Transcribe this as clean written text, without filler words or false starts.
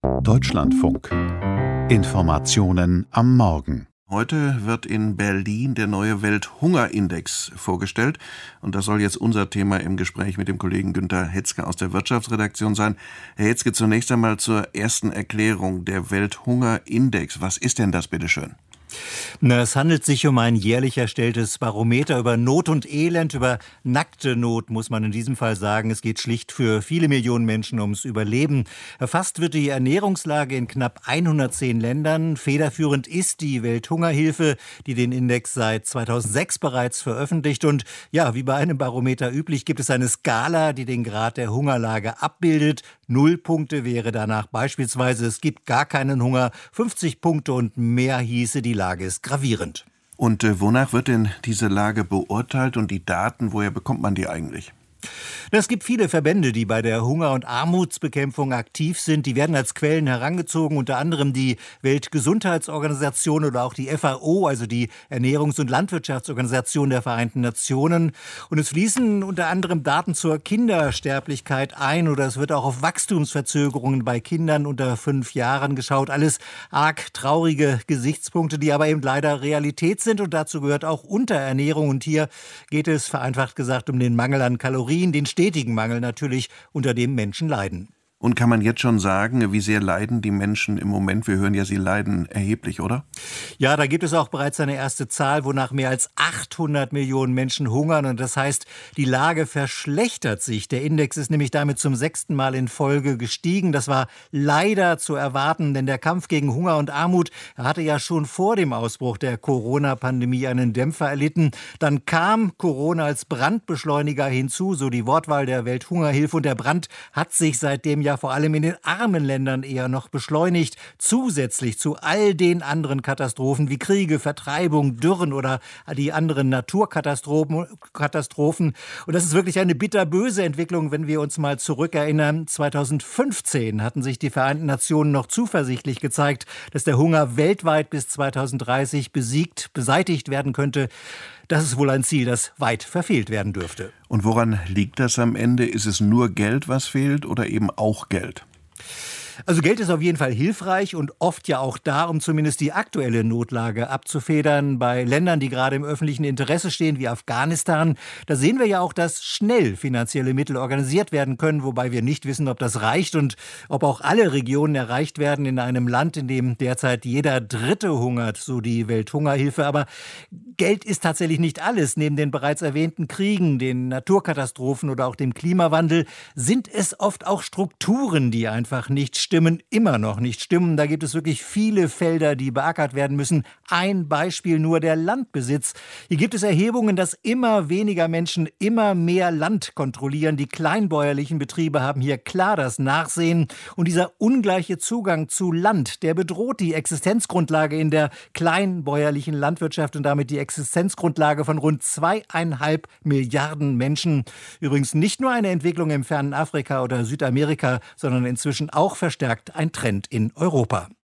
Deutschlandfunk. Informationen am Morgen. Heute wird in Berlin der neue Welthungerindex vorgestellt. Und das soll jetzt unser Thema im Gespräch mit dem Kollegen Günter Hetzke aus der Wirtschaftsredaktion sein. Herr Hetzke, zunächst einmal zur ersten Erklärung. Der Welthungerindex, was ist denn das, bitteschön? Es handelt sich um ein jährlich erstelltes Barometer über Not und Elend, über nackte Not, muss man in diesem Fall sagen. Es geht schlicht für viele Millionen Menschen ums Überleben. Erfasst wird die Ernährungslage in knapp 110 Ländern. Federführend ist die Welthungerhilfe, die den Index seit 2006 bereits veröffentlicht. Und ja, wie bei einem Barometer üblich, gibt es eine Skala, die den Grad der Hungerlage abbildet. 0 Punkte wäre danach beispielsweise, es gibt gar keinen Hunger. 50 Punkte und mehr hieße, die Lage ist gravierend. Und wonach wird denn diese Lage beurteilt und die Daten, woher bekommt man die eigentlich? Es gibt viele Verbände, die bei der Hunger- und Armutsbekämpfung aktiv sind. Die werden als Quellen herangezogen, unter anderem die Weltgesundheitsorganisation oder auch die FAO, also die Ernährungs- und Landwirtschaftsorganisation der Vereinten Nationen. Und es fließen unter anderem Daten zur Kindersterblichkeit ein oder es wird auch auf Wachstumsverzögerungen bei Kindern unter 5 Jahren geschaut. Alles arg traurige Gesichtspunkte, die aber eben leider Realität sind. Und dazu gehört auch Unterernährung. Und hier geht es vereinfacht gesagt um den Mangel an Kalorien, den stetigen Mangel natürlich, unter dem Menschen leiden. Und kann man jetzt schon sagen, wie sehr leiden die Menschen im Moment? Wir hören ja, sie leiden erheblich, oder? Ja, da gibt es auch bereits eine erste Zahl, wonach mehr als 800 Millionen Menschen hungern. Und das heißt, die Lage verschlechtert sich. Der Index ist nämlich damit zum 6. Mal in Folge gestiegen. Das war leider zu erwarten, denn der Kampf gegen Hunger und Armut hatte ja schon vor dem Ausbruch der Corona-Pandemie einen Dämpfer erlitten. Dann kam Corona als Brandbeschleuniger hinzu, so die Wortwahl der Welthungerhilfe. Und der Brand hat sich seitdem ja vor allem in den armen Ländern eher noch beschleunigt, zusätzlich zu all den anderen Katastrophen wie Kriege, Vertreibung, Dürren oder die anderen Naturkatastrophen. Und das ist wirklich eine bitterböse Entwicklung, wenn wir uns mal zurückerinnern. 2015 hatten sich die Vereinten Nationen noch zuversichtlich gezeigt, dass der Hunger weltweit bis 2030 beseitigt werden könnte. Das ist wohl ein Ziel, das weit verfehlt werden dürfte. Und woran liegt das am Ende? Ist es nur Geld, was fehlt, oder eben auch Geld? Also Geld ist auf jeden Fall hilfreich und oft ja auch da, um zumindest die aktuelle Notlage abzufedern. Bei Ländern, die gerade im öffentlichen Interesse stehen, wie Afghanistan, da sehen wir ja auch, dass schnell finanzielle Mittel organisiert werden können, wobei wir nicht wissen, ob das reicht und ob auch alle Regionen erreicht werden in einem Land, in dem derzeit jeder Dritte hungert, so die Welthungerhilfe. Aber Geld ist tatsächlich nicht alles. Neben den bereits erwähnten Kriegen, den Naturkatastrophen oder auch dem Klimawandel sind es oft auch Strukturen, die einfach nicht stimmen, immer noch nicht stimmen. Da gibt es wirklich viele Felder, die beackert werden müssen. Ein Beispiel nur der Landbesitz. Hier gibt es Erhebungen, dass immer weniger Menschen immer mehr Land kontrollieren. Die kleinbäuerlichen Betriebe haben hier klar das Nachsehen. Und dieser ungleiche Zugang zu Land, der bedroht die Existenzgrundlage in der kleinbäuerlichen Landwirtschaft und damit die Existenzgrundlage von rund 2,5 Milliarden Menschen. Übrigens nicht nur eine Entwicklung im fernen Afrika oder Südamerika, sondern inzwischen auch verstärkt ein Trend in Europa.